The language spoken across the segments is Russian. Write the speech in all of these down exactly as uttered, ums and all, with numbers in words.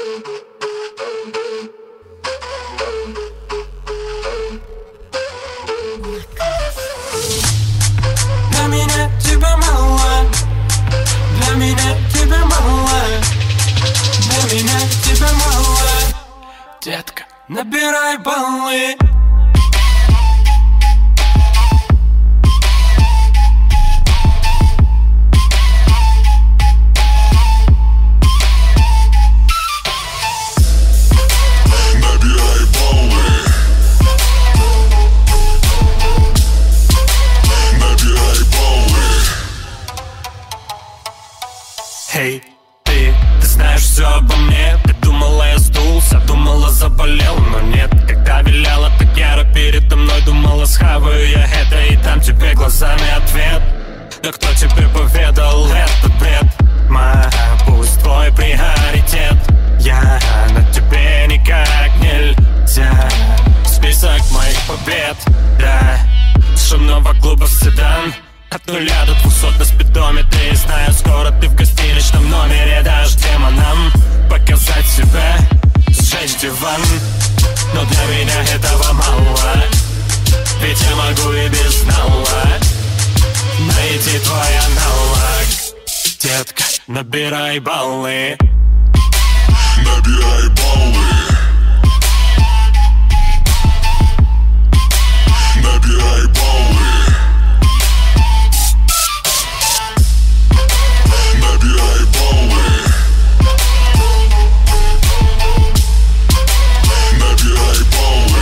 Для меня тебя мало, для меня тебя мало, для меня тебя мало. Детка, набирай баллы. Эй, ты, ты знаешь все обо мне. Ты думала, я сдулся, думала, заболел, но нет. Когда виляла так яро передо мной, думала, схаваю я это и дам тебе глазами ответ. Да кто тебе поведал этот бред? Моя, пусть твой приоритет. Я на тебе никак нельзя. Список моих побед, да. С шумного клуба в седан. От нуля до двухсот на спидометре. И знаю, скоро ты в гостиничном номере. Дашь демонам показать себя, сжечь диван. Но для меня этого мало, ведь я могу и без нала найти твой аналог. Детка, набирай баллы. Набирай баллы. Набирай баллы. Набирай баллы. Набирай баллы.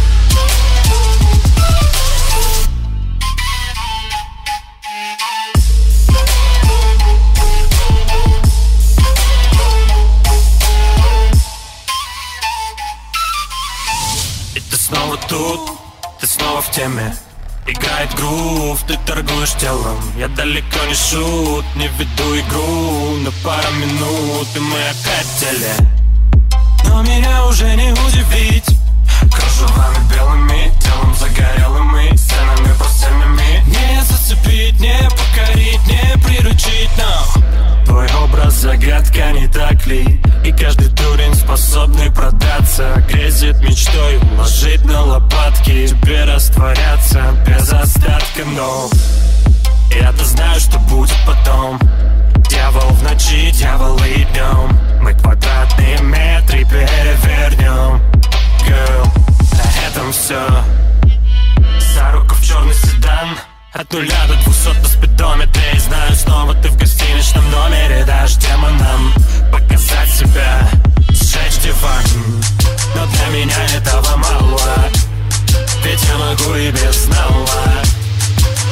И ты снова тут, ты снова в теме. Играет грув, ты торгуешь телом. Я далеко не шут, не веду игру. На пару минут и мы опять в деле. Но меня уже не удивить кружевами белыми, телом загорелым и сценами постельными. Не зацепить, не покорить, не приручить, но твой образ загадка, не так ли? И каждый дурень, способный продаться, грезит мечтой уложить на лопатки, тебе растворяться без остатка. Но я-то знаю, что будет потом. Дьявол в ночи, дьявол и днем. Мы квадратные метры перевернем. Girl, на этом все. За руку в черный седан. От нуля до двухсот на спидометре. И знаю, снова ты в гостиничном номере. Дашь демонам показать себя, сжечь диван. Но для меня этого мало, ведь я могу и без нала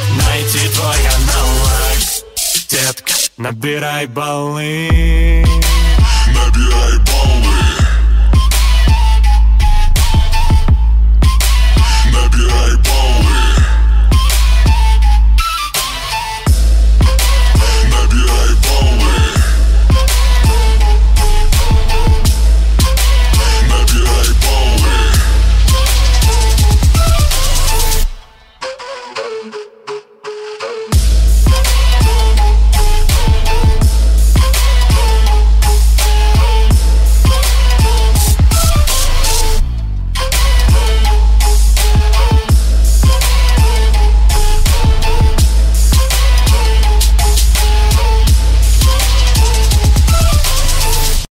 найти твой аналог. Детка, набирай баллы.